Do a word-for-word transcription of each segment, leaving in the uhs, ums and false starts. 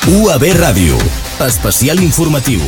U A B Ràdio, especial informatiu.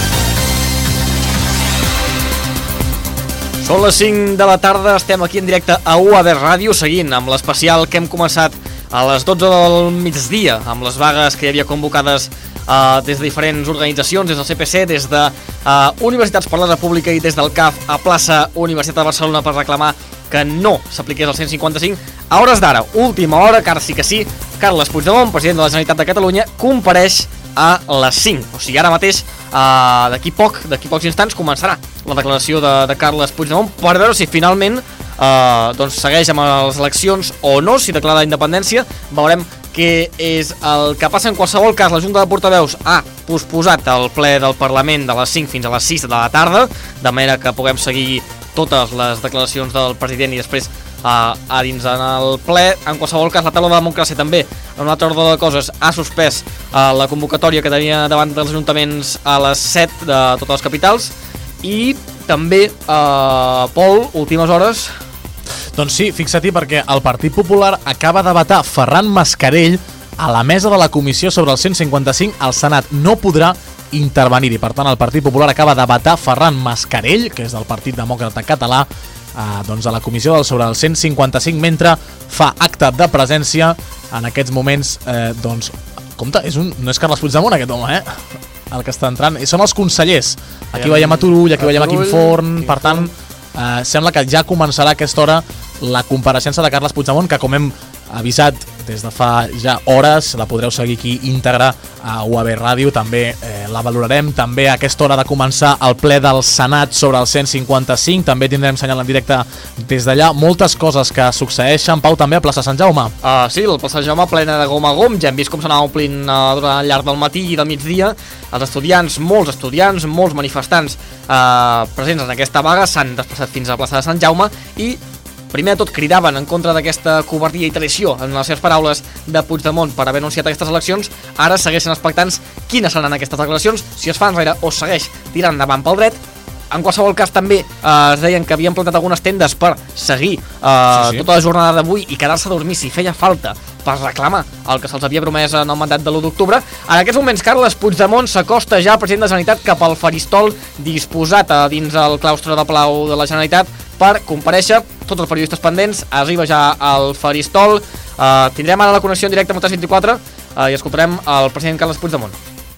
Són les cinc de la tarda, estem aquí en directe a U A B Ràdio, seguint amb l'especial que hem començat a les dotze del migdia, amb les vagues que hi havia convocades uh, des de diferents organitzacions, des del C P C, des de uh, Universitats per la República i des del C A F a plaça Universitat de Barcelona per reclamar que no s'apliqués el cent cinquanta cinc. A hores d'ara, última hora, que ara sí que sí, Carles Puigdemont, president de la Generalitat de Catalunya, compareix a les cinc. O sigui, ara mateix, uh, d'aquí poc, d'aquí pocs instants, començarà la declaració de, de Carles Puigdemont per veure si finalment uh, doncs segueix amb les eleccions o no, si declara la independència. Veurem què és el que passa. En qualsevol cas, la Junta de Portaveus ha posposat el ple del Parlament de les cinc fins a les sis de la tarda, de manera que puguem seguir totes les declaracions del president i després uh, a dins en el ple. En qualsevol cas, la taula de democràcia també, en un altre ordre de coses, ha suspès uh, la convocatòria que tenia davant dels ajuntaments a les set de totes les capitals. I també, uh, Pol, últimes hores. Doncs sí, fixa-t'hi, perquè el Partit Popular acaba de vetar Ferran Mascarell a la mesa de la comissió sobre el cent cinquanta cinc. El Senat no podrà intervenir-hi. Per tant, el Partit Popular acaba de vetar Ferran Mascarell, que és del Partit Demòcrata Català, eh, doncs a la comissió sobre el cent cinquanta cinc, mentre fa acte de presència en aquests moments. Eh, doncs, compte, és un, no és Carles Puigdemont aquest home, eh? El que està entrant. I són els consellers. Aquí veiem a Turull, aquí veiem a Quim Forn. Per tant, eh, sembla que ja començarà a aquesta hora la compareixença de Carles Puigdemont, que com hem avisat des de fa ja hores, la podreu seguir aquí íntegra a U A B Ràdio, també eh, la valorarem. També a aquesta hora de començar el ple del Senat sobre el cent cinquanta cinc, també tindrem senyal en directe des d'allà. Moltes coses que succeeixen, Pau, també a plaça Sant Jaume. Uh, sí, la plaça Sant Jaume plena de gom a gom, ja hem vist com s'anava omplint uh, durant el llarg del matí i del migdia. Els estudiants, molts estudiants, molts manifestants uh, presents en aquesta vaga s'han desplaçat fins a la plaça de Sant Jaume i primer de tot cridaven en contra d'aquesta covardia i traïció, en les seves paraules, de Puigdemont per haver anunciat aquestes eleccions. Ara segueixen expectants quines seran aquestes declaracions, si es fa enrere o segueix tirant endavant pel dret. En qualsevol cas també eh, es deien que havien plantat algunes tendes per seguir eh, sí, sí. tota la jornada d'avui i quedar-se a dormir si feia falta per reclamar el que se'ls havia promès en el mandat de l'u d'octubre. En aquests moments, Carles Puigdemont s'acosta ja al president de la Generalitat cap al faristol disposat a dins el claustre de Palau de la Generalitat per comparèixer. Tots els periodistes pendents, arriba ja al faristol. Uh, tindrem ara la connexió en directe amb el tres vint-i-quatre uh, i escoltarem el president Carles Puigdemont.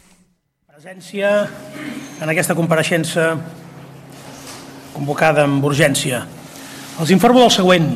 Presència en aquesta compareixença convocada amb urgència. Els informo del següent.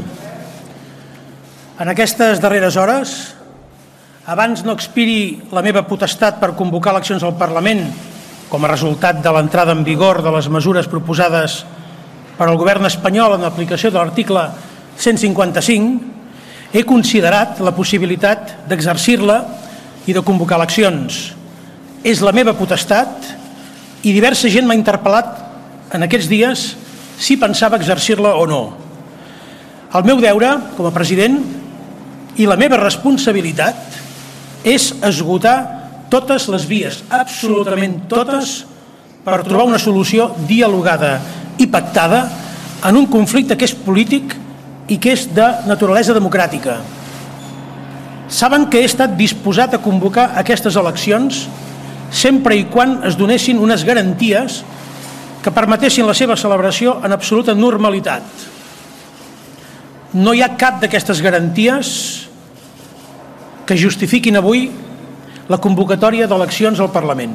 En aquestes darreres hores, abans no expiri la meva potestat per convocar eleccions al Parlament com a resultat de l'entrada en vigor de les mesures proposades per al govern espanyol en aplicació de l'article cent cinquanta cinc, he considerat la possibilitat d'exercir-la i de convocar eleccions. És la meva potestat i diversa gent m'ha interpel·lat en aquests dies si pensava exercir-la o no. El meu deure, com a president, i la meva responsabilitat és esgotar totes les vies, absolutament totes, per trobar una solució dialogada i pactada en un conflicte que és polític i que és de naturalesa democràtica. Saben que he estat disposat a convocar aquestes eleccions sempre i quan es donessin unes garanties que permetessin la seva celebració en absoluta normalitat. No hi ha cap d'aquestes garanties que justifiquin avui la convocatòria d'eleccions al Parlament.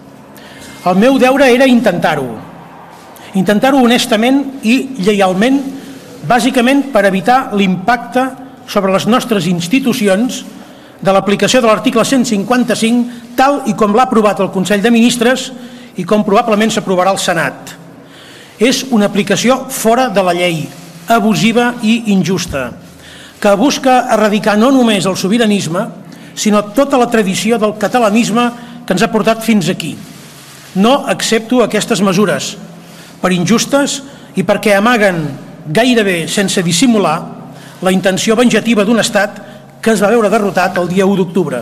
El meu deure era intentar-ho. Intentar-ho honestament i lleialment, bàsicament per evitar l'impacte sobre les nostres institucions de l'aplicació de l'article cent cinquanta cinc, tal i com l'ha aprovat el Consell de Ministres i com probablement s'aprovarà al Senat. És una aplicació fora de la llei, abusiva i injusta, que busca erradicar no només el sobiranisme, sinó tota la tradició del catalanisme que ens ha portat fins aquí. No accepto aquestes mesures, per injustes i perquè amaguen gairebé sense dissimular la intenció venjativa d'un estat que es va veure derrotat el dia u d'octubre.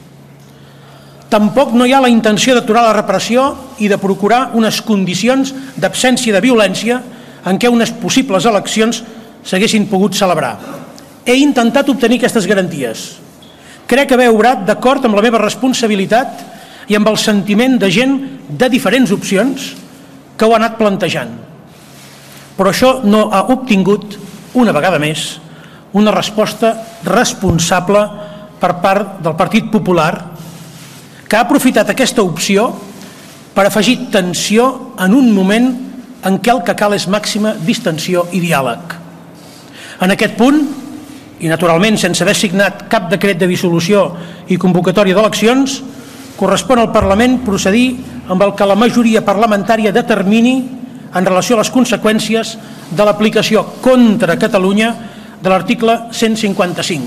Tampoc no hi ha la intenció d'aturar la repressió i de procurar unes condicions d'absència de violència en què unes possibles eleccions s'haguessin pogut celebrar. He intentat obtenir aquestes garanties. crec haver obrat d'acord amb la meva responsabilitat i amb el sentiment de gent de diferents opcions que ho ha anat plantejant. Però això no ha obtingut, una vegada més, una resposta responsable per part del Partit Popular, que ha aprofitat aquesta opció per afegir tensió en un moment en què el que cal és màxima distensió i diàleg. En aquest punt, i naturalment sense haver signat cap decret de dissolució i convocatòria d'eleccions, correspon al Parlament procedir amb el que la majoria parlamentària determini en relació a les conseqüències de l'aplicació contra Catalunya de l'article cent cinquanta-cinc.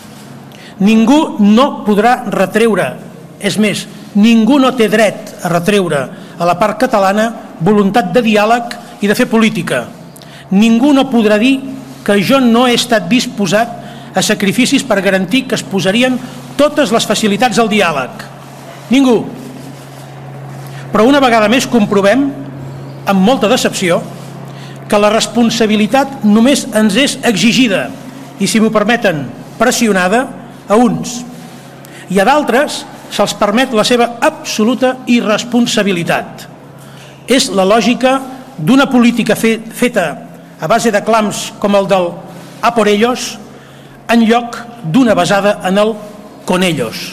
Ningú no podrà retreure, és més, ningú no té dret a retreure a la part catalana voluntat de diàleg i de fer política. Ningú no podrà dir que jo no he estat disposat a sacrificis per garantir que es posarien totes les facilitats al diàleg. Ningú. Però una vegada més comprovem, amb molta decepció, que la responsabilitat només ens és exigida i, si m'ho permeten, pressionada a uns. I a d'altres se'ls permet la seva absoluta irresponsabilitat. És la lògica d'una política fe, feta a base de clams com el del a por ellos, en lloc d'una basada en el con ellos.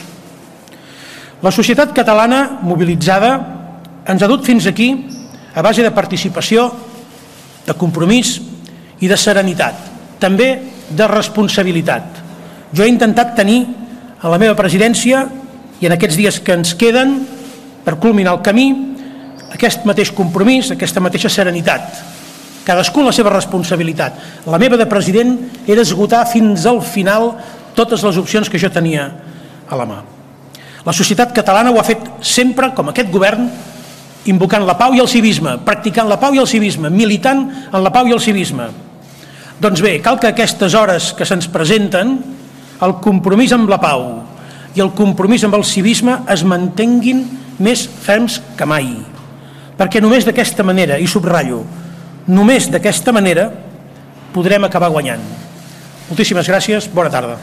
La societat catalana mobilitzada ens ha dut fins aquí a base de participació, de compromís i de serenitat, també de responsabilitat. Jo he intentat tenir a la meva presidència i en aquests dies que ens queden per culminar el camí aquest mateix compromís, aquesta mateixa serenitat. Cadascú la seva responsabilitat. La meva de president era esgotar fins al final totes les opcions que jo tenia a la mà. La societat catalana ho ha fet sempre, com aquest govern, invocant la pau i el civisme, practicant la pau i el civisme, militant en la pau i el civisme. Doncs bé, cal que aquestes hores que se'ns presenten, el compromís amb la pau i el compromís amb el civisme es mantenguin més ferms que mai. Perquè només d'aquesta manera, i subratllo, només d'aquesta manera podrem acabar guanyant. Moltíssimes gràcies, bona tarda.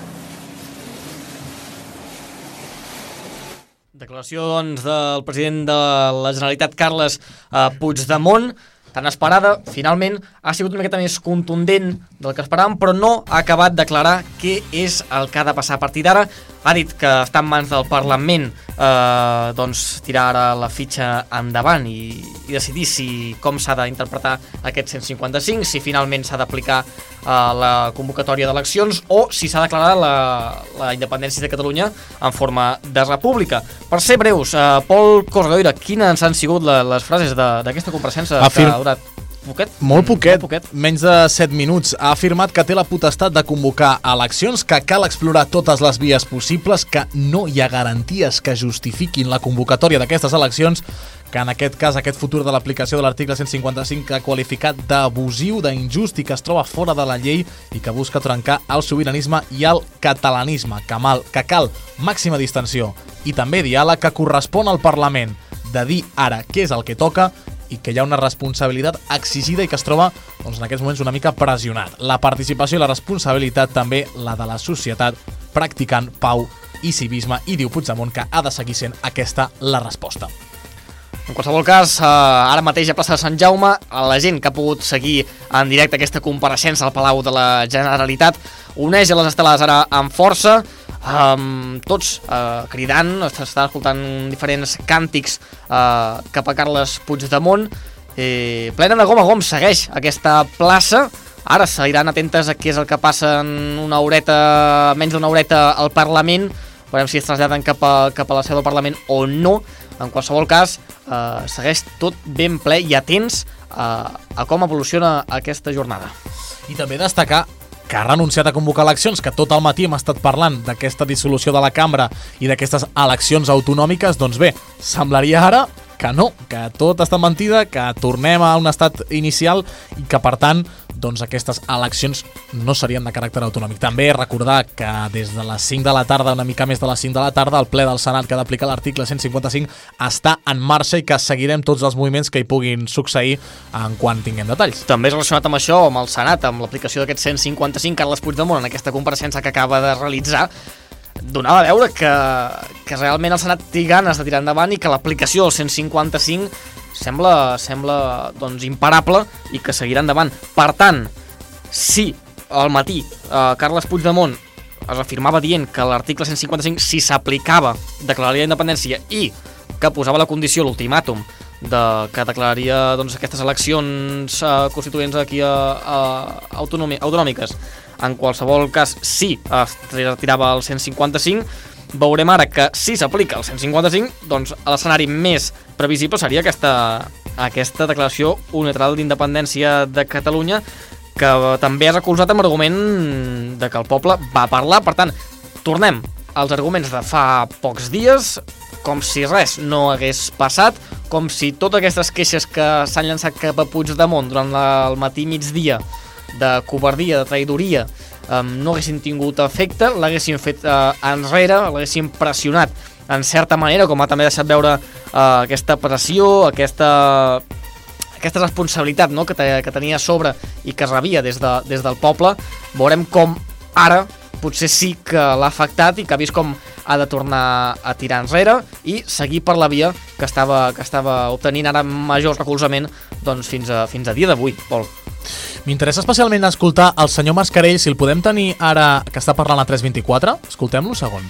Declaració doncs, del president de la Generalitat, Carles eh, Puigdemont, tan esperada, finalment ha sigut una miqueta més contundent del que esperàvem, però no ha acabat d'aclarar què és el que ha de passar a partir d'ara. Ha dit que està en mans del Parlament eh, doncs, tirar ara la fitxa endavant i, i decidir si, com s'ha d'interpretar aquest cent cinquanta-cinc, si finalment s'ha d'aplicar eh, la convocatòria d'eleccions o si s'ha declarat la, la independència de Catalunya en forma de república. Per ser breus, eh, Pol Corredoira, quines han sigut la, les frases d'aquesta compareixença Afirm... que ha durat poquet? Molt poquet, Molt poquet, menys de set minuts. Ha afirmat que té la potestat de convocar eleccions, que cal explorar totes les vies possibles, que no hi ha garanties que justifiquin la convocatòria d'aquestes eleccions, que en aquest cas aquest futur de l'aplicació de l'article cent cinquanta-cinc que ha qualificat d'abusiu, d'injust i que es troba fora de la llei i que busca trencar el sobiranisme i el catalanisme, que, mal, que cal màxima distensió i també diàleg, que correspon al Parlament de dir ara què és el que toca i que hi ha una responsabilitat exigida i que es troba doncs, en aquests moments una mica pressionat. La participació i la responsabilitat també la de la societat practicant pau i civisme, i diu Puigdemont que ha de seguir sent aquesta la resposta. En qualsevol cas, eh, ara mateix a plaça de Sant Jaume, a la gent que ha pogut seguir en directe aquesta compareixença al Palau de la Generalitat uneix a les estelades ara amb força, Um, tots uh, cridant, estan escoltant diferents càntics uh, cap a Carles Puigdemont, eh, plena de gom a gom segueix aquesta plaça. Ara seguiran atentes a què és el que passa en una horeta, menys d'una horeta al Parlament. Veurem si es traslladen cap a, cap a la seu del Parlament o no. En qualsevol cas, eh, segueix tot ben ple i atents a, a com evoluciona aquesta jornada. I també destacar que ha renunciat a convocar eleccions, que tot el matí hem estat parlant d'aquesta dissolució de la cambra i d'aquestes eleccions autonòmiques. Doncs bé, semblaria ara que no, que tot està mentida, que tornem a un estat inicial i que, per tant, doncs aquestes eleccions no serien de caràcter autonòmic. També recordar que des de les cinc de la tarda, una mica més de les cinc de la tarda, el ple del Senat que ha d'aplicar l'article cent cinquanta-cinc està en marxa i que seguirem tots els moviments que hi puguin succeir en quan tinguem detalls. També relacionat amb això, amb el Senat, amb l'aplicació d'aquest cent cinquanta-cinc, Carles Puigdemont, en aquesta compareixença que acaba de realitzar, donava a veure que, que realment el Senat té ganes de tirar endavant i que l'aplicació del cent cinquanta-cinc sembla, sembla doncs, imparable i que seguirà endavant. Per tant, si al matí eh, Carles Puigdemont es afirmava dient que l'article cent cinquanta-cinc, si s'aplicava, declararia independència i que posava la condició, l'ultimàtum, de, que declararia doncs, aquestes eleccions eh, constituents aquí a, a autonòmiques. En qualsevol cas, si es retirava el cent cinquanta-cinc, veurem ara que si s'aplica el cent cinquanta-cinc, doncs l'escenari més previsible seria aquesta, aquesta declaració unilateral d'independència de Catalunya, que també és recolzat amb argument de que el poble va parlar. Per tant, tornem als arguments de fa pocs dies, com si res no hagués passat, com si totes aquestes queixes que s'han llançat cap a Puigdemont durant el matí i migdia de covardia, de traïdoria, um, no haguessin tingut efecte, l'haguessin fet uh, enrere, l'haguessin pressionat en certa manera, com ha també deixat veure uh, aquesta pressió, aquesta, aquesta responsabilitat, no?, que, te, que tenia a sobre i que rebia des, de, des del poble. Veurem com ara potser sí que l'ha afectat i que ha vist com ha de tornar a tirar enrere i seguir per la via que estava, que estava obtenint ara major recolzament doncs, fins, a, fins a dia d'avui, Pol. M'interessa especialment escoltar el senyor Mascarell, si el podem tenir ara que està parlant a tres vint-i-quatre. Escoltem-lo un segon.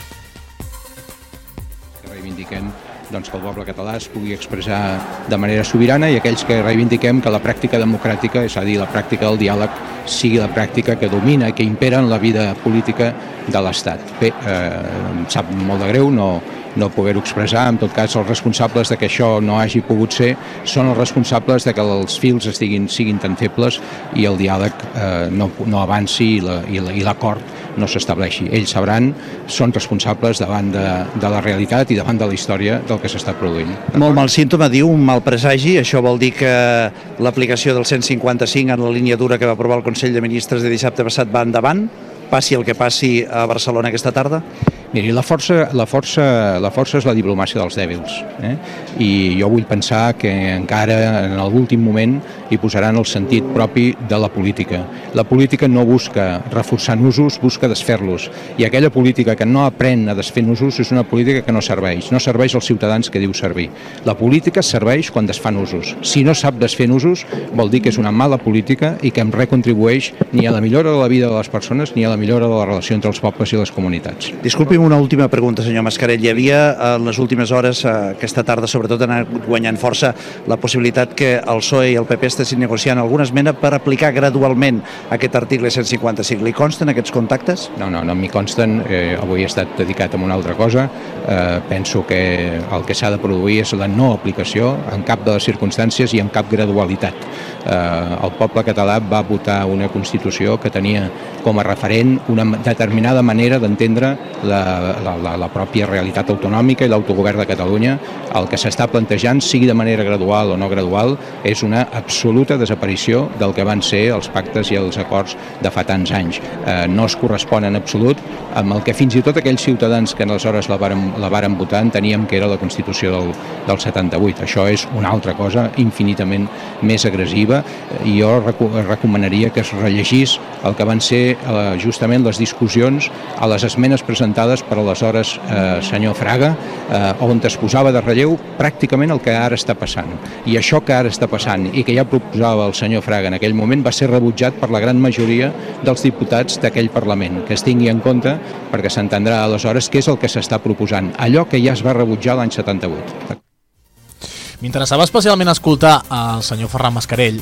Reivindiquem doncs, que el poble català es pugui expressar de manera sobirana i aquells que reivindiquem que la pràctica democràtica, és a dir, la pràctica del diàleg, sigui la pràctica que domina, que impera en la vida política de l'Estat. Bé, eh, em sap molt de greu no, no poder-ho expressar. En tot cas, els responsables de que això no hagi pogut ser són els responsables de que els fils estiguin, siguin tan febles i el diàleg eh, no, no avanci i la, i la, i l'acord no s'estableixi. Ells sabran, són responsables davant de, de la realitat i davant de la història del que s'està produint. Molt mal símptoma, diu, un mal presagi. Això vol dir que l'aplicació del cent cinquanta-cinc en la línia dura que va aprovar el Consell de Ministres de dissabte passat va endavant, passi el que passi a Barcelona aquesta tarda? Miri, la força, la força, la força és la diplomàcia dels dèbils, eh? I jo vull pensar que encara en l'últim moment hi posaran el sentit propi de la política. La política no busca reforçar nusos, busca desfer-los, i aquella política que no aprèn a desfer nusos és una política que no serveix, no serveix als ciutadans que diu servir. La política serveix quan desfan usos. Si no sap desfer nusos, vol dir que és una mala política i que em recontribueix ni a la millora de la vida de les persones ni a la millora de la relació entre els pobles i les comunitats. Disculpi, una última pregunta, senyor Mascarell. Hi havia en les últimes hores, aquesta tarda sobretot, ha anat guanyant força la possibilitat que el P S O E i el P P estessin negociant alguna esmena per aplicar gradualment aquest article cent cinquanta-cinc. Li consten aquests contactes? No, no, no m'hi consten. Eh, avui he estat dedicat a una altra cosa. Eh, penso que el que s'ha de produir és la no aplicació en cap de les circumstàncies i en cap gradualitat. Eh, el poble català va votar una Constitució que tenia com a referent una determinada manera d'entendre la La, la, la pròpia realitat autonòmica i l'autogovern de Catalunya. El que s'està plantejant, sigui de manera gradual o no gradual, és una absoluta desaparició del que van ser els pactes i els acords de fa tants anys. Eh, no es correspon en absolut amb el que fins i tot aquells ciutadans que aleshores la varen, la varen votar enteníem que era la Constitució del, del setanta-vuit. Això és una altra cosa infinitament més agressiva i jo reco recomanaria que es rellegís el que van ser eh, justament les discussions a les esmenes presentades per aleshores eh, senyor Fraga, eh, on es posava de relleu pràcticament el que ara està passant. I això que ara està passant i que ja proposava el senyor Fraga en aquell moment va ser rebutjat per la gran majoria dels diputats d'aquell Parlament. Que es tingui en compte perquè s'entendrà aleshores què és el que s'està proposant. Allò que ja es va rebutjar l'any setanta-vuit. M'interessava especialment escoltar el senyor Ferran Mascarell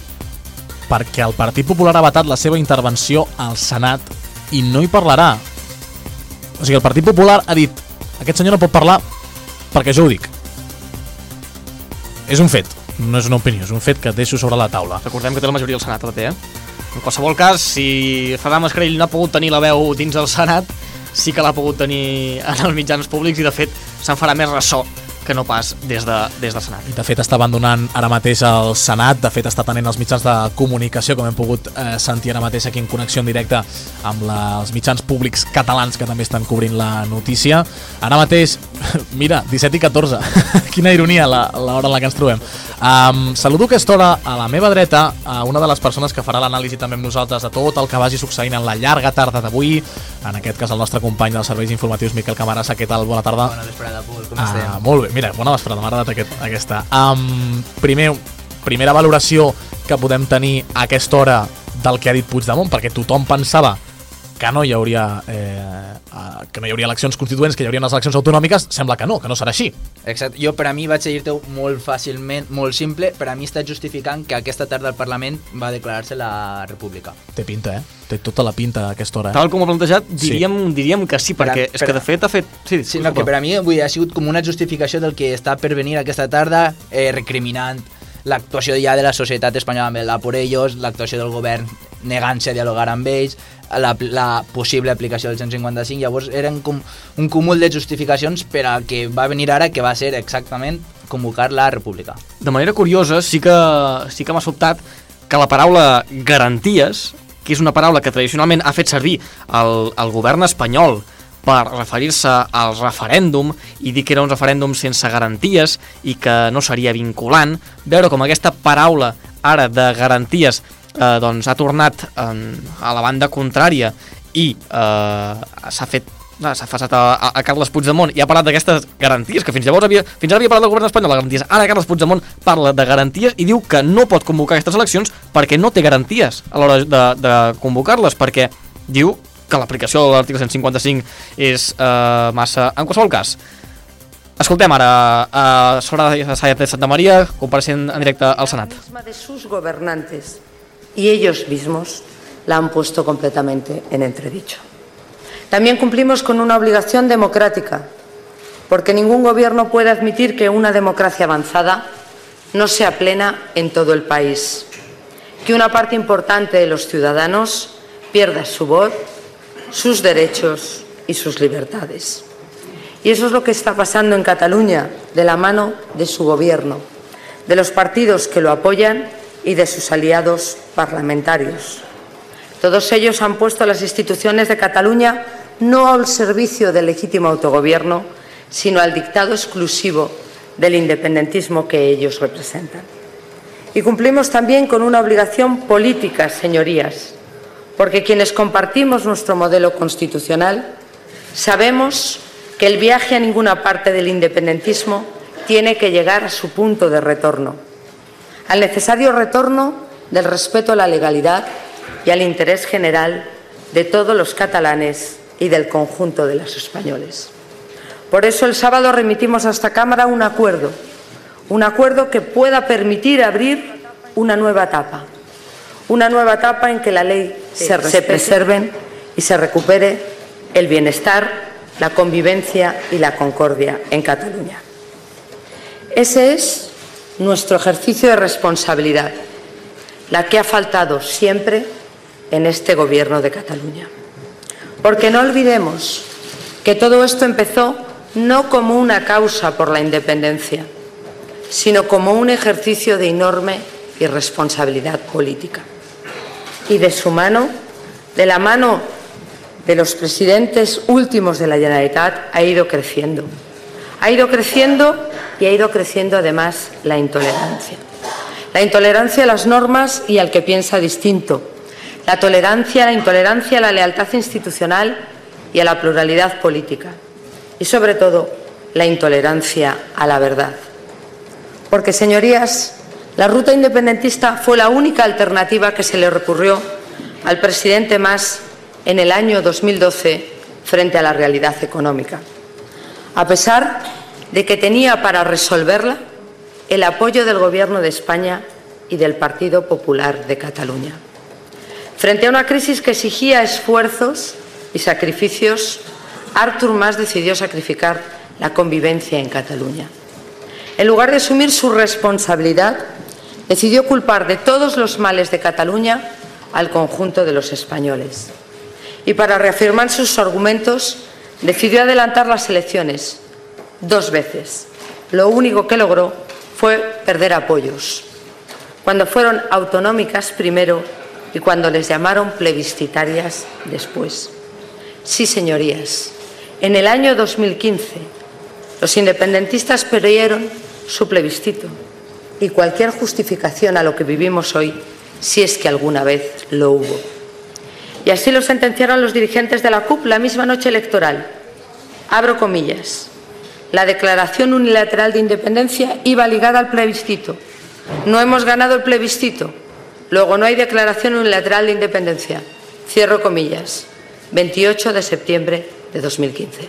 perquè el Partit Popular ha vetat la seva intervenció al Senat i no hi parlarà. O sigui, el Partit Popular ha dit aquest senyor no pot parlar perquè jo ho dic. És un fet, no és una opinió, és un fet que deixo sobre la taula. Recordem que té la majoria del Senat, la té, eh? En qualsevol cas, si Ferran Mascarell no ha pogut tenir la veu dins del Senat, sí que l'ha pogut tenir en els mitjans públics i, de fet, se'n farà més ressò que no pas des de, des del Senat. I de fet està abandonant ara mateix el Senat, de fet està tenint els mitjans de comunicació, com hem pogut eh, sentir ara mateix aquí en connexió en directe amb la, els mitjans públics catalans que també estan cobrint la notícia. Ara mateix, mira, disset i catorze, quina ironia l'hora en la que ens trobem. Um, saludo a aquesta hora a la meva dreta a una de les persones que farà l'anàlisi també amb nosaltres de tot el que vagi succeint en la llarga tarda d'avui, en aquest cas el nostre company dels serveis informatius Miquel Camarasa. Què tal? Bona tarda. Bona vesprada, Pol, com ah, estem? Molt bé, mira, bona vesprada, m'ha agradat aquest, aquesta. Um, primer, primera valoració que podem tenir a aquesta hora del que ha dit Puigdemont, perquè tothom pensava que no hi hauria eh, que no hi hauria eleccions constituents, que hi haurien les eleccions autonòmiques. Sembla que no, que no serà així. Exacte. Jo, per a mi, vaig a dir-te molt fàcilment, molt simple, per a mi està justificant que aquesta tarda el Parlament va declarar-se la República. Té pinta, eh? Té tota la pinta a aquesta hora. Eh? Tal com ho ha plantejat, diríem, sí. diríem que sí, perquè per a, és que de fet ha fet... Sí, sí no, que per a mi avui ha sigut com una justificació del que està per venir aquesta tarda, eh, recriminant l'actuació ja de la societat espanyola amb la por ellos, l'actuació del govern negant-se a dialogar amb ells, la, la possible aplicació del cent cinquanta cinc. Llavors eren com un cúmul de justificacions per al que va venir ara, que va ser exactament convocar la República. De manera curiosa, sí que, sí que m'ha sobtat que la paraula garanties, que és una paraula que tradicionalment ha fet servir el, el govern espanyol per referir-se al referèndum i dir que era un referèndum sense garanties i que no seria vinculant, veure com aquesta paraula ara de garanties eh, doncs ha tornat eh, a la banda contrària i eh, s'ha fet s'ha passat a, a, a Carles Puigdemont i ha parlat d'aquestes garanties, que fins llavors havia, fins ara havia parlat del govern espanyol de garanties. Ara Carles Puigdemont parla de garanties i diu que no pot convocar aquestes eleccions perquè no té garanties a l'hora de, de convocar-les, perquè diu que l'aplicació de l'article cent cinquanta-cinc és eh, massa... En qualsevol cas, escoltem ara a Soraya Sáenz de Santamaría, compareixent en directe al Senat. De sus gobernantes y ellos mismos la han puesto completamente en entredicho. También cumplimos con una obligación democrática, porque ningún gobierno puede admitir que una democracia avanzada no sea plena en todo el país, que una parte importante de los ciudadanos pierda su voz, sus derechos y sus libertades. Y eso es lo que está pasando en Cataluña, de la mano de su gobierno, de los partidos que lo apoyan y de sus aliados parlamentarios. Todos ellos han puesto a las instituciones de Cataluña no al servicio del legítimo autogobierno, sino al dictado exclusivo del independentismo que ellos representan. Y cumplimos también con una obligación política, señorías, porque quienes compartimos nuestro modelo constitucional sabemos que el viaje a ninguna parte del independentismo tiene que llegar a su punto de retorno, al necesario retorno del respeto a la legalidad y al interés general de todos los catalanes y del conjunto de los españoles. Por eso el sábado remitimos a esta Cámara un acuerdo, un acuerdo que pueda permitir abrir una nueva etapa. Una nueva etapa en que la ley se, se preserven y se recupere el bienestar, la convivencia y la concordia en Cataluña. Ese es nuestro ejercicio de responsabilidad, la que ha faltado siempre en este Gobierno de Cataluña. Porque no olvidemos que todo esto empezó no como una causa por la independencia, sino como un ejercicio de enorme irresponsabilidad política. Y de su mano, de la mano de los presidentes últimos de la Generalitat, ha ido creciendo. Ha ido creciendo y ha ido creciendo además la intolerancia. La intolerancia a las normas y al que piensa distinto. La tolerancia, la intolerancia a la lealtad institucional y a la pluralidad política. Y sobre todo, la intolerancia a la verdad. Porque, señorías, la ruta independentista fue la única alternativa que se le recurrió al presidente Mas en el año dos mil doce frente a la realidad económica, a pesar de que tenía para resolverla el apoyo del Gobierno de España y del Partido Popular de Cataluña. Frente a una crisis que exigía esfuerzos y sacrificios, Artur Mas decidió sacrificar la convivencia en Cataluña. En lugar de asumir su responsabilidad, decidió culpar de todos los males de Cataluña al conjunto de los españoles. Y para reafirmar sus argumentos, decidió adelantar las elecciones dos veces, lo único que logró fue perder apoyos, cuando fueron autonómicas primero y cuando les llamaron plebiscitarias después. Sí, señorías, en el año dos mil quince los independentistas perdieron su plebiscito y cualquier justificación a lo que vivimos hoy, si es que alguna vez lo hubo. Y así lo sentenciaron los dirigentes de la C U P la misma noche electoral. Abro comillas. La declaración unilateral de independencia iba ligada al plebiscito. No hemos ganado el plebiscito. Luego no hay declaración unilateral de independencia. Cierro comillas. veintiocho de septiembre de dos mil quince.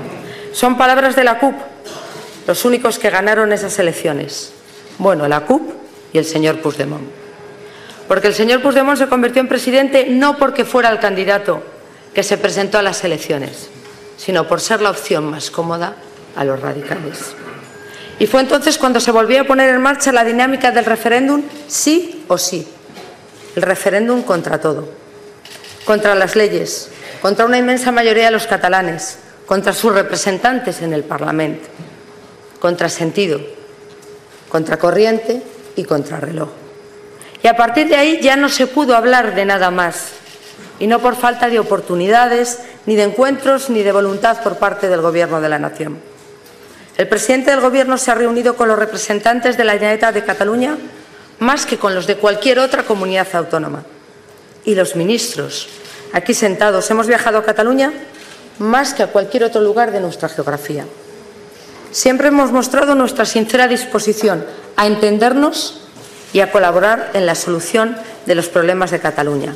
Son palabras de la C U P, los únicos que ganaron esas elecciones. Bueno, la C U P y el señor Puigdemont. Porque el señor Puigdemont se convirtió en presidente no porque fuera el candidato que se presentó a las elecciones, sino por ser la opción más cómoda a los radicales. Y fue entonces cuando se volvió a poner en marcha la dinámica del referéndum sí o sí. El referéndum contra todo. Contra las leyes, contra una inmensa mayoría de los catalanes, contra sus representantes en el Parlamento, contra sentido, contra corriente y contra reloj. Y a partir de ahí ya no se pudo hablar de nada más, y no por falta de oportunidades, ni de encuentros, ni de voluntad por parte del Gobierno de la Nación. El presidente del Gobierno se ha reunido con los representantes de la Generalitat de Cataluña más que con los de cualquier otra comunidad autónoma. Y los ministros, aquí sentados, hemos viajado a Cataluña más que a cualquier otro lugar de nuestra geografía. Siempre hemos mostrado nuestra sincera disposición a entendernos y a colaborar en la solución de los problemas de Cataluña.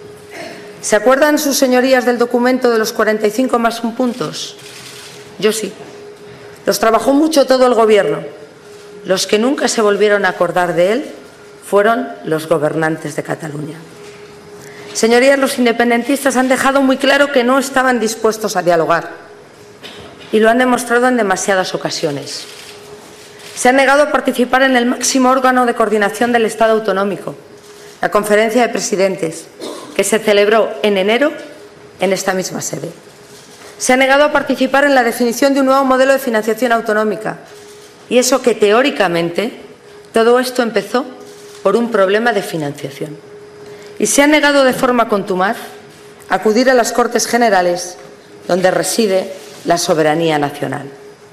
¿Se acuerdan sus señorías del documento de los cuarenta y cinco más un puntos? Yo sí. Los trabajó mucho todo el Gobierno. Los que nunca se volvieron a acordar de él fueron los gobernantes de Cataluña. Señorías, los independentistas han dejado muy claro que no estaban dispuestos a dialogar y lo han demostrado en demasiadas ocasiones. Se han negado a participar en el máximo órgano de coordinación del Estado autonómico, la Conferencia de Presidentes, que se celebró en enero en esta misma sede. Se ha negado a participar en la definición de un nuevo modelo de financiación autonómica. Y eso que teóricamente todo esto empezó por un problema de financiación. Y se ha negado de forma contumaz a acudir a las Cortes Generales, donde reside la soberanía nacional.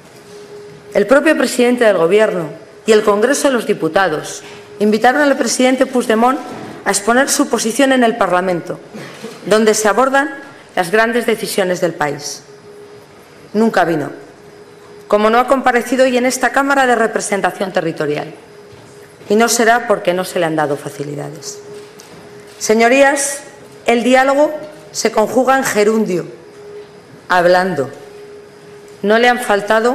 El propio presidente del Gobierno y el Congreso de los Diputados invitaron al presidente Puigdemont a exponer su posición en el Parlamento, donde se abordan las grandes decisiones del país. Nunca vino, como no ha comparecido hoy en esta Cámara de Representación Territorial. Y no será porque no se le han dado facilidades. Señorías, el diálogo se conjuga en gerundio, hablando. No le han faltado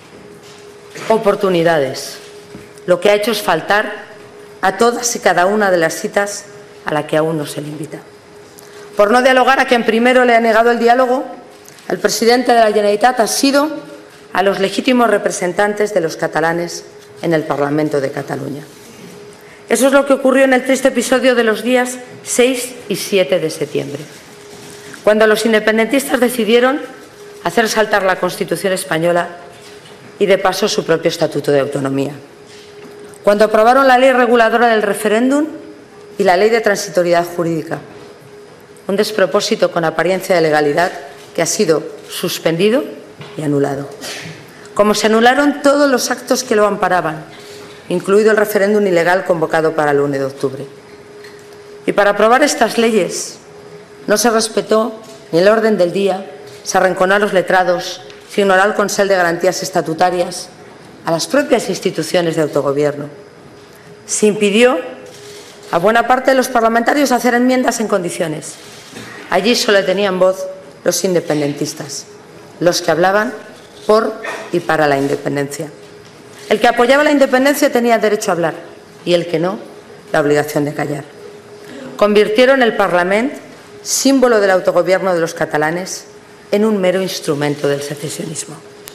oportunidades. Lo que ha hecho es faltar a todas y cada una de las citas a la que aún no se le invita. Por no dialogar a quien primero le ha negado el diálogo, el presidente de la Generalitat ha sido a los legítimos representantes de los catalanes en el Parlamento de Cataluña. Eso es lo que ocurrió en el triste episodio de los días seis y siete de septiembre, cuando los independentistas decidieron hacer saltar la Constitución española y, de paso, su propio Estatuto de Autonomía. Cuando aprobaron la ley reguladora del referéndum y la ley de transitoriedad jurídica. Un despropósito con apariencia de legalidad que ha sido suspendido y anulado. Como se anularon todos los actos que lo amparaban, incluido el referéndum ilegal convocado para el uno de octubre. Y para aprobar estas leyes no se respetó ni el orden del día, se arrinconó a los letrados, se ignoró al Consell de Garantías Estatutarias, a las propias instituciones de autogobierno. Se impidió a buena parte de los parlamentarios hacer enmiendas en condiciones. Allí solo tenían voz los independentistas, los que hablaban por y para la independencia. El que apoyaba la independencia tenía derecho a hablar y el que no, la obligación de callar. Convirtieron el Parlament, símbolo del autogobierno de los catalanes, en un mero instrumento del secesionismo.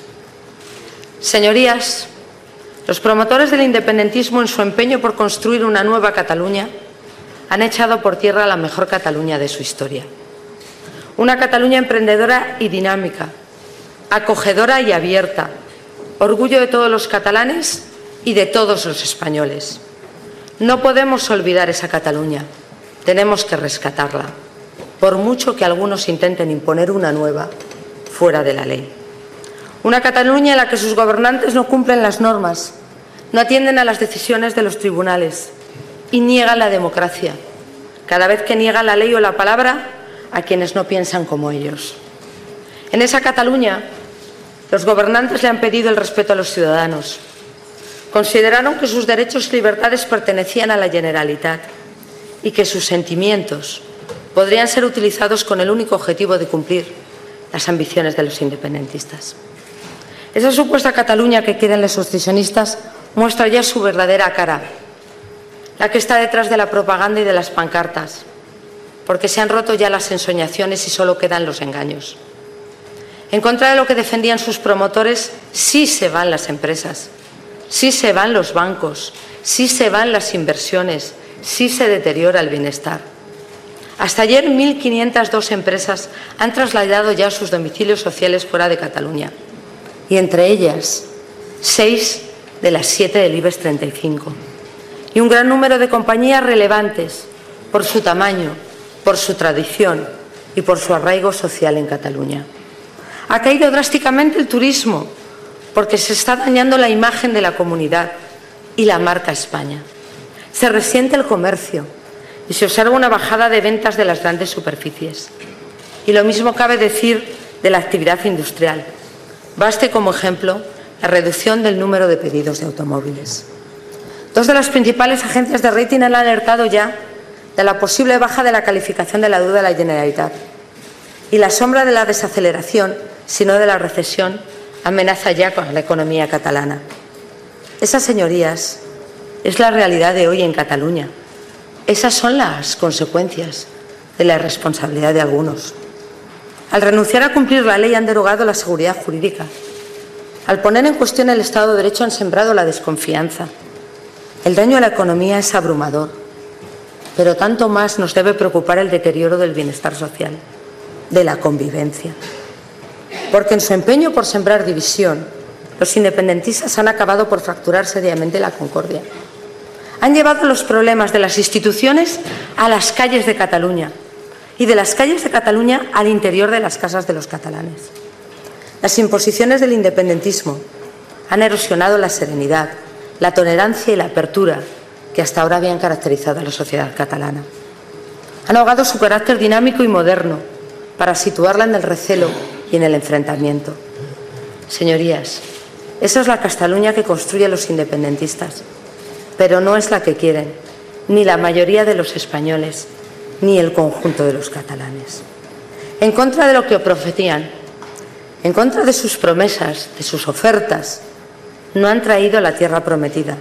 Señorías, los promotores del independentismo, en su empeño por construir una nueva Cataluña, han echado por tierra la mejor Cataluña de su historia. Una Cataluña emprendedora y dinámica, acogedora y abierta, orgullo de todos los catalanes y de todos los españoles. No podemos olvidar esa Cataluña, tenemos que rescatarla, por mucho que algunos intenten imponer una nueva fuera de la ley. Una Cataluña en la que sus gobernantes no cumplen las normas, no atienden a las decisiones de los tribunales y niegan la democracia, cada vez que niegan la ley o la palabra a quienes no piensan como ellos. En esa Cataluña, los gobernantes le han pedido el respeto a los ciudadanos. Consideraron que sus derechos y libertades pertenecían a la Generalitat y que sus sentimientos podrían ser utilizados con el único objetivo de cumplir las ambiciones de los independentistas. Esa supuesta Cataluña que quieren los secesionistas muestra ya su verdadera cara, la que está detrás de la propaganda y de las pancartas, porque se han roto ya las ensoñaciones y solo quedan los engaños. En contra de lo que defendían sus promotores, sí se van las empresas, sí se van los bancos, sí se van las inversiones, sí se deteriora el bienestar. Hasta ayer, mil quinientas dos empresas han trasladado ya sus domicilios sociales fuera de Cataluña, y entre ellas, seis de las siete del IBEX treinta y cinco. Y un gran número de compañías relevantes por su tamaño, por su tradición y por su arraigo social en Cataluña. Ha caído drásticamente el turismo porque se está dañando la imagen de la comunidad y la marca España. Se resiente el comercio y se observa una bajada de ventas de las grandes superficies. Y lo mismo cabe decir de la actividad industrial. Baste como ejemplo la reducción del número de pedidos de automóviles. Dos de las principales agencias de rating han alertado ya de la posible baja de la calificación de la deuda de la Generalitat. Y la sombra de la desaceleración, si no de la recesión, amenaza ya con la economía catalana. Esas, señorías, es la realidad de hoy en Cataluña. Esas son las consecuencias de la irresponsabilidad de algunos. Al renunciar a cumplir la ley han derogado la seguridad jurídica. Al poner en cuestión el Estado de Derecho han sembrado la desconfianza. El daño a la economía es abrumador, pero tanto más nos debe preocupar el deterioro del bienestar social, de la convivencia. Porque en su empeño por sembrar división, los independentistas han acabado por fracturar seriamente la concordia. Han llevado los problemas de las instituciones a las calles de Cataluña y de las calles de Cataluña al interior de las casas de los catalanes. Las imposiciones del independentismo han erosionado la serenidad, la tolerancia y la apertura que hasta ahora habían caracterizado a la sociedad catalana. Han ahogado su carácter dinámico y moderno para situarla en el recelo y en el enfrentamiento. Señorías, esa es la Cataluña que construyen los independentistas, pero no es la que quieren ni la mayoría de los españoles ni el conjunto de los catalanes. En contra de lo que profetían, en contra de sus promesas, de sus ofertas, no han traído la tierra prometida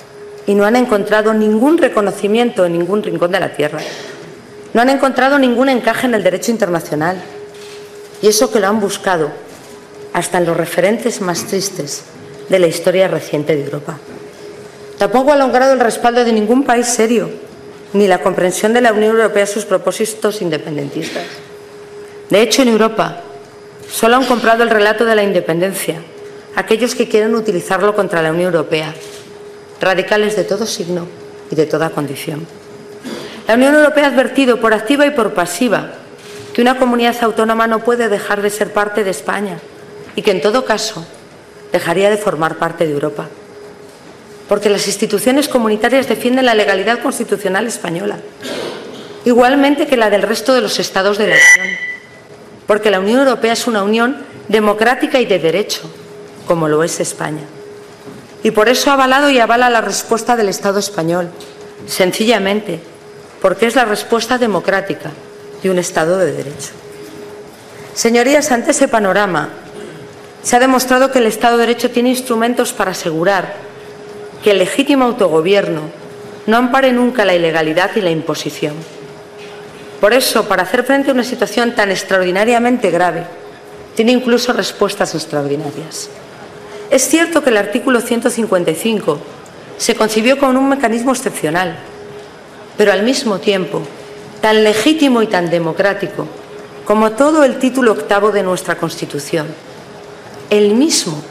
y no han encontrado ningún reconocimiento en ningún rincón de la tierra. No han encontrado ningún encaje en el derecho internacional, y eso que lo han buscado hasta en los referentes más tristes de la historia reciente de Europa. Tampoco han logrado el respaldo de ningún país serio, ni la comprensión de la Unión Europea a sus propósitos independentistas. De hecho, en Europa solo han comprado el relato de la independencia aquellos que quieren utilizarlo contra la Unión Europea, radicales de todo signo y de toda condición. La Unión Europea ha advertido por activa y por pasiva que una comunidad autónoma no puede dejar de ser parte de España y que, en todo caso, dejaría de formar parte de Europa. Porque las instituciones comunitarias defienden la legalidad constitucional española, igualmente que la del resto de los Estados de la Unión. Porque la Unión Europea es una unión democrática y de derecho, como lo es España. Y por eso ha avalado y avala la respuesta del Estado español, sencillamente porque es la respuesta democrática de un Estado de derecho. Señorías, ante ese panorama, se ha demostrado que el Estado de Derecho tiene instrumentos para asegurar que el legítimo autogobierno no ampare nunca la ilegalidad y la imposición. Por eso, para hacer frente a una situación tan extraordinariamente grave, tiene incluso respuestas extraordinarias. Es cierto que el artículo ciento cincuenta y cinco se concibió como un mecanismo excepcional, pero al mismo tiempo tan legítimo y tan democrático como todo el título octavo de nuestra Constitución, el mismo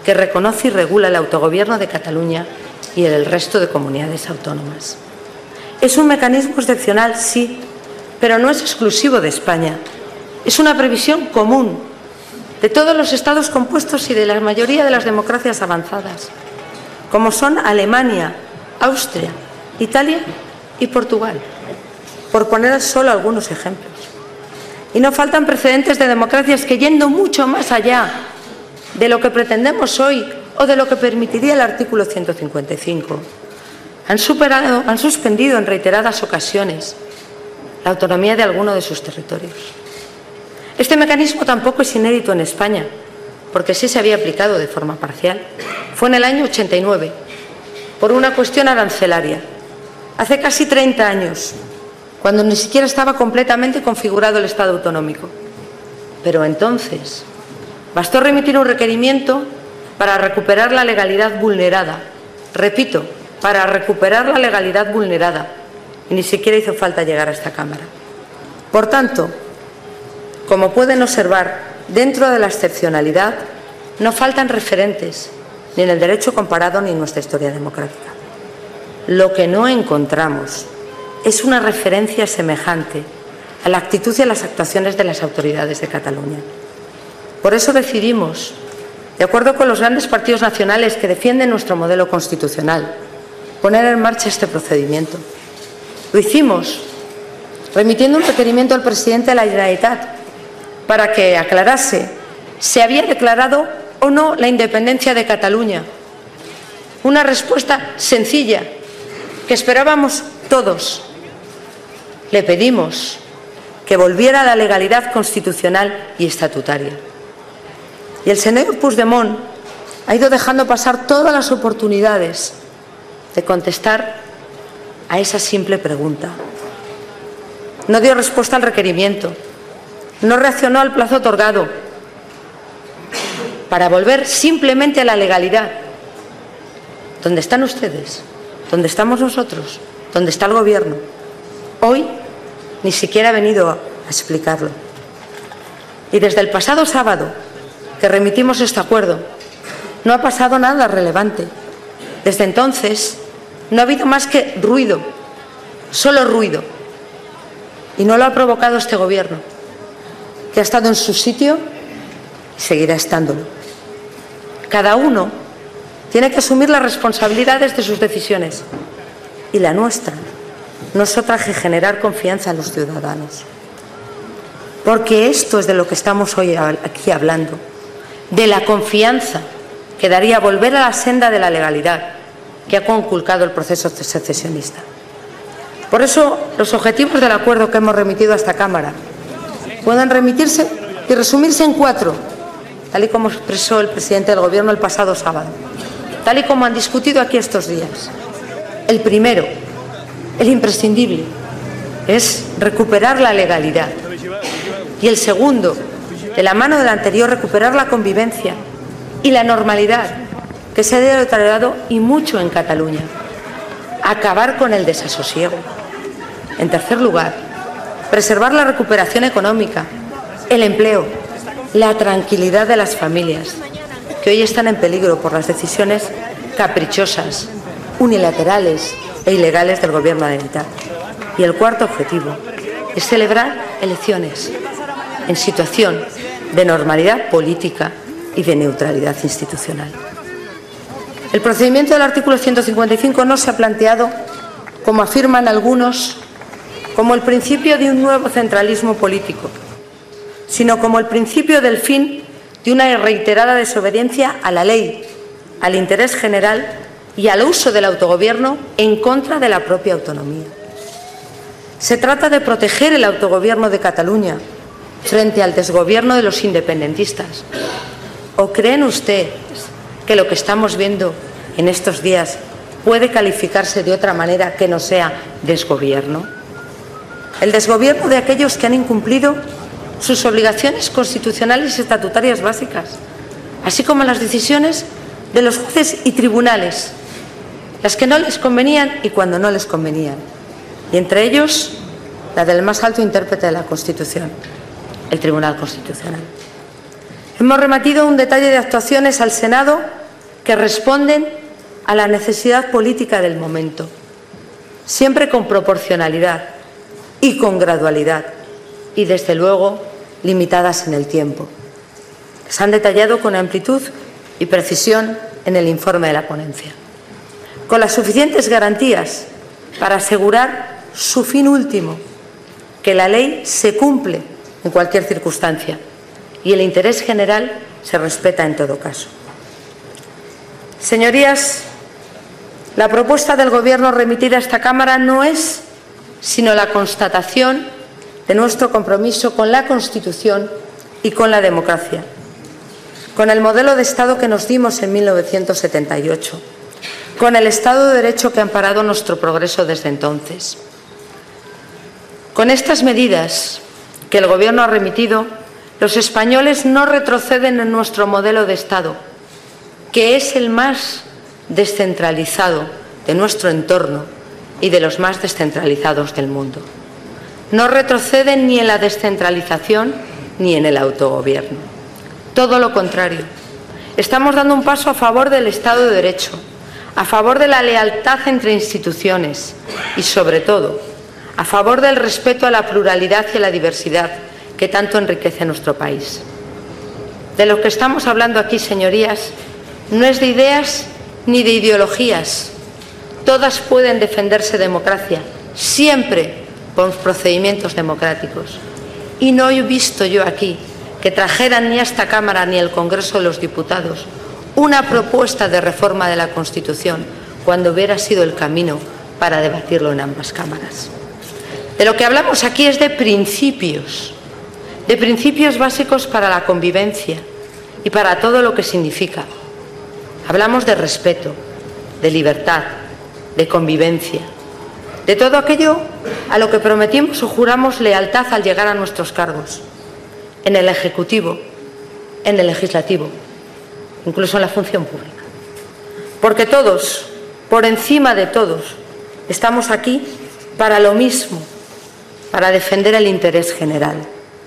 que reconoce y regula el autogobierno de Cataluña y el resto de comunidades autónomas. Es un mecanismo excepcional, sí, pero no es exclusivo de España. Es una previsión común de todos los estados compuestos y de la mayoría de las democracias avanzadas, como son Alemania, Austria, Italia y Portugal, por poner solo algunos ejemplos. Y no faltan precedentes de democracias que, yendo mucho más allá de lo que pretendemos hoy o de lo que permitiría el artículo ciento cincuenta y cinco, han superado, han suspendido en reiteradas ocasiones la autonomía de alguno de sus territorios. Este mecanismo tampoco es inédito en España, porque sí se había aplicado de forma parcial. Fue en el año ochenta y nueve, por una cuestión arancelaria, hace casi treinta años, cuando ni siquiera estaba completamente configurado el Estado autonómico. Pero entonces bastó remitir un requerimiento para recuperar la legalidad vulnerada. Repito, para recuperar la legalidad vulnerada. Y ni siquiera hizo falta llegar a esta Cámara. Por tanto, como pueden observar, dentro de la excepcionalidad no faltan referentes, ni en el derecho comparado ni en nuestra historia democrática. Lo que no encontramos es una referencia semejante a la actitud y a las actuaciones de las autoridades de Cataluña. Por eso decidimos, de acuerdo con los grandes partidos nacionales que defienden nuestro modelo constitucional, poner en marcha este procedimiento. Lo hicimos remitiendo un requerimiento al presidente de la Generalitat para que aclarase si había declarado o no la independencia de Cataluña. Una respuesta sencilla que esperábamos todos. Le pedimos que volviera a la legalidad constitucional y estatutaria. Y el señor Puigdemont ha ido dejando pasar todas las oportunidades de contestar a esa simple pregunta. No dio respuesta al requerimiento, no reaccionó al plazo otorgado para volver simplemente a la legalidad. ¿Dónde están ustedes? ¿Dónde estamos nosotros? ¿Dónde está el Gobierno? Hoy ni siquiera ha venido a explicarlo. Y desde el pasado sábado que remitimos este acuerdo, no ha pasado nada relevante. Desde entonces no ha habido más que ruido, solo ruido. Y no lo ha provocado este Gobierno, que ha estado en su sitio y seguirá estándolo. Cada uno tiene que asumir las responsabilidades de sus decisiones, y la nuestra no es otra que generar confianza en los ciudadanos. Porque esto es de lo que estamos hoy aquí hablando, de la confianza que daría volver a la senda de la legalidad que ha conculcado el proceso secesionista. Por eso, los objetivos del acuerdo que hemos remitido a esta Cámara pueden remitirse y resumirse en cuatro, tal y como expresó el presidente del Gobierno el pasado sábado, tal y como han discutido aquí estos días. El primero, el imprescindible, es recuperar la legalidad. Y el segundo, de la mano del anterior, recuperar la convivencia y la normalidad que se ha deteriorado y mucho en Cataluña. Acabar con el desasosiego. En tercer lugar, preservar la recuperación económica, el empleo, la tranquilidad de las familias, que hoy están en peligro por las decisiones caprichosas, unilaterales e ilegales del Gobierno de la Generalitat. Y el cuarto objetivo es celebrar elecciones en situación de normalidad política y de neutralidad institucional. El procedimiento del artículo ciento cincuenta y cinco no se ha planteado, como afirman algunos, como el principio de un nuevo centralismo político, sino como el principio del fin de una reiterada desobediencia a la ley, al interés general y al uso del autogobierno en contra de la propia autonomía. Se trata de proteger el autogobierno de Cataluña frente al desgobierno de los independentistas. ¿O creen ustedes que lo que estamos viendo en estos días puede calificarse de otra manera que no sea desgobierno? El desgobierno de aquellos que han incumplido sus obligaciones constitucionales y estatutarias básicas, así como las decisiones de los jueces y tribunales, las que no les convenían y cuando no les convenían, y entre ellos la del más alto intérprete de la Constitución, el Tribunal Constitucional. Hemos remitido un detalle de actuaciones al Senado que responden a la necesidad política del momento, siempre con proporcionalidad y con gradualidad y, desde luego, limitadas en el tiempo. Se han detallado con amplitud y precisión en el informe de la ponencia, con las suficientes garantías para asegurar su fin último, que la ley se cumple en cualquier circunstancia y el interés general se respeta en todo caso. Señorías, la propuesta del Gobierno remitida a esta Cámara no es sino la constatación de nuestro compromiso con la Constitución y con la democracia, con el modelo de Estado que nos dimos en mil novecientos setenta y ocho, con el Estado de Derecho que ha amparado nuestro progreso desde entonces. Con estas medidas que el Gobierno ha remitido, los españoles no retroceden en nuestro modelo de Estado, que es el más descentralizado de nuestro entorno y de los más descentralizados del mundo. No retroceden ni en la descentralización ni en el autogobierno. Todo lo contrario. Estamos dando un paso a favor del Estado de Derecho, a favor de la lealtad entre instituciones y, sobre todo, a favor del respeto a la pluralidad y a la diversidad que tanto enriquece nuestro país. De lo que estamos hablando aquí, señorías, no es de ideas ni de ideologías. Todas pueden defenderse democracia, siempre con procedimientos democráticos. Y no he visto yo aquí que trajeran ni a esta Cámara ni al Congreso de los Diputados una propuesta de reforma de la Constitución cuando hubiera sido el camino para debatirlo en ambas cámaras. De lo que hablamos aquí es de principios, de principios básicos para la convivencia y para todo lo que significa. Hablamos de respeto, de libertad, de convivencia, de todo aquello a lo que prometimos o juramos lealtad al llegar a nuestros cargos, en el Ejecutivo, en el Legislativo, incluso en la función pública. Porque todos, por encima de todos, estamos aquí para lo mismo, para defender el interés general.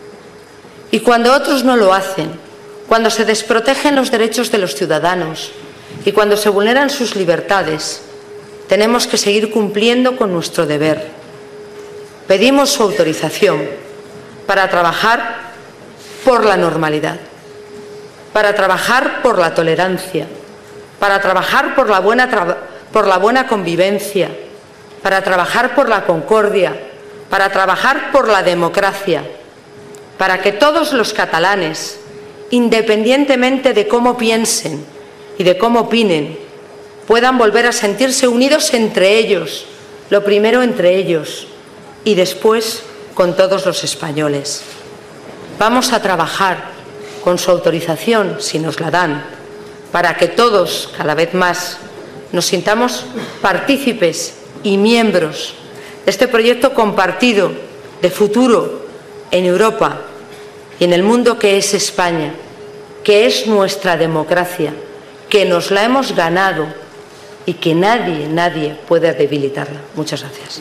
Y cuando otros no lo hacen, cuando se desprotegen los derechos de los ciudadanos y cuando se vulneran sus libertades, tenemos que seguir cumpliendo con nuestro deber. Pedimos su autorización para trabajar por la normalidad, para trabajar por la tolerancia, para trabajar por la buena, por la buena convivencia, para trabajar por la concordia, para trabajar por la democracia, para que todos los catalanes, independientemente de cómo piensen y de cómo opinen, puedan volver a sentirse unidos entre ellos, lo primero entre ellos y después con todos los españoles. Vamos a trabajar con su autorización, si nos la dan, para que todos, cada vez más, nos sintamos partícipes y miembros de este proyecto compartido de futuro en Europa y en el mundo que es España, que es nuestra democracia, que nos la hemos ganado y que nadie, nadie puede debilitarla. Muchas gracias.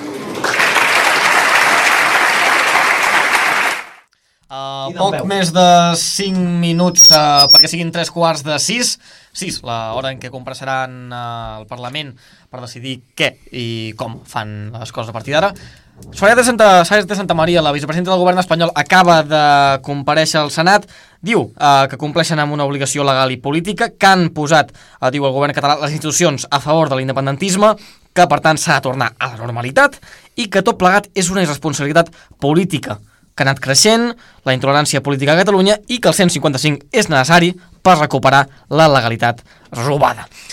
Uh, poc més de cinc minuts uh, perquè siguin tres quarts de sis, sis, l'hora en què compareixeran uh, al Parlament per decidir què i com fan les coses a partir d'ara. Soledad de Santa, Sáenz de Santa Maria, la vicepresidenta del govern espanyol, acaba de comparèixer al Senat. Diu uh, que compleixen amb una obligació legal i política, que han posat, uh, diu el govern català, les institucions a favor de l'independentisme, que per tant s'ha de tornar a la normalitat i que tot plegat és una irresponsabilitat política que ha anat creixent, la intolerància política a Catalunya i que el cent cinquanta-cinc és necessari per recuperar la legalitat robada.